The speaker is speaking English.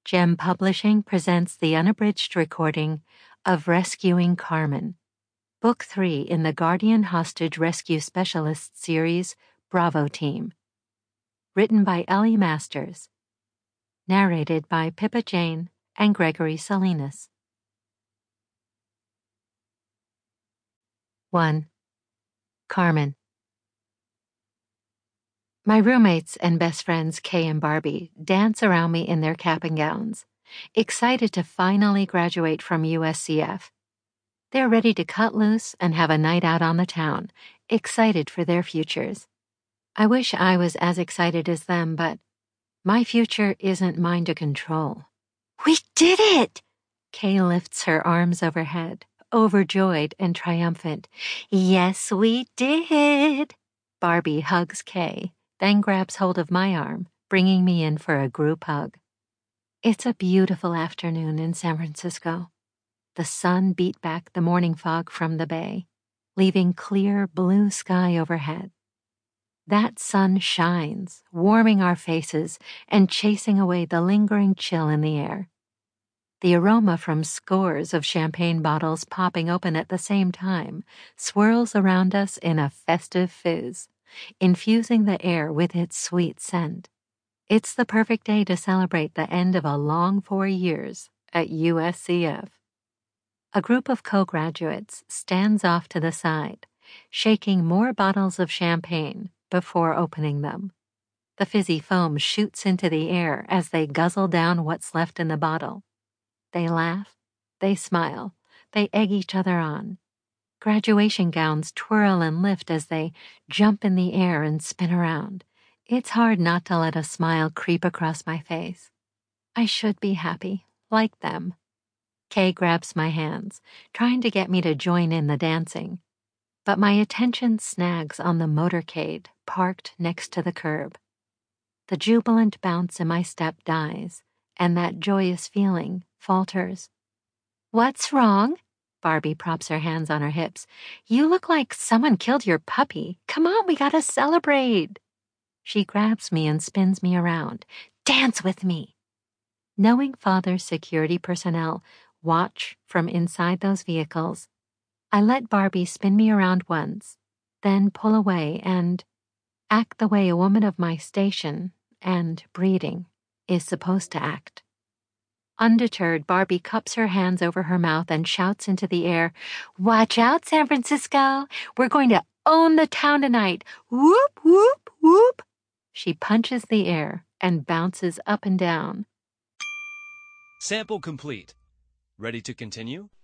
Gem Publishing presents the unabridged recording of Rescuing Carmen, Book 3 in the Guardian Hostage Rescue Specialist series, Bravo Team. Written by Ellie Masters. Narrated by Pippa Jane and Gregory Salinas. 1. Carmen. My roommates and best friends, Kay and Barbie, dance around me in their cap and gowns, excited to finally graduate from USCF. They're ready to cut loose and have a night out on the town, excited for their futures. I wish I was as excited as them, but my future isn't mine to control. We did it! Kay lifts her arms overhead, overjoyed and triumphant. Yes, we did! Barbie hugs Kay, then grabs hold of my arm, bringing me in for a group hug. It's a beautiful afternoon in San Francisco. The sun beat back the morning fog from the bay, leaving clear blue sky overhead. That sun shines, warming our faces and chasing away the lingering chill in the air. The aroma from scores of champagne bottles popping open at the same time swirls around us in a festive fizz, infusing the air with its sweet scent. It's the perfect day to celebrate the end of a long 4 years at USCF. A group of co-graduates stands off to the side, shaking more bottles of champagne before opening them. The fizzy foam shoots into the air as they guzzle down what's left in the bottle. They laugh, they smile, they egg each other on. Graduation gowns twirl and lift as they jump in the air and spin around. It's hard not to let a smile creep across my face. I should be happy, like them. Kay grabs my hands, trying to get me to join in the dancing. But my attention snags on the motorcade parked next to the curb. The jubilant bounce in my step dies, and that joyous feeling falters. What's wrong? Barbie props her hands on her hips. You look like someone killed your puppy. Come on, we gotta celebrate. She grabs me and spins me around. Dance with me. Knowing Father's security personnel watch from inside those vehicles, I let Barbie spin me around once, then pull away and act the way a woman of my station and breeding is supposed to act. Undeterred, Barbie cups her hands over her mouth and shouts into the air, "Watch out, San Francisco! We're going to own the town tonight! Whoop, whoop, whoop!" She punches the air and bounces up and down. Sample complete. Ready to continue?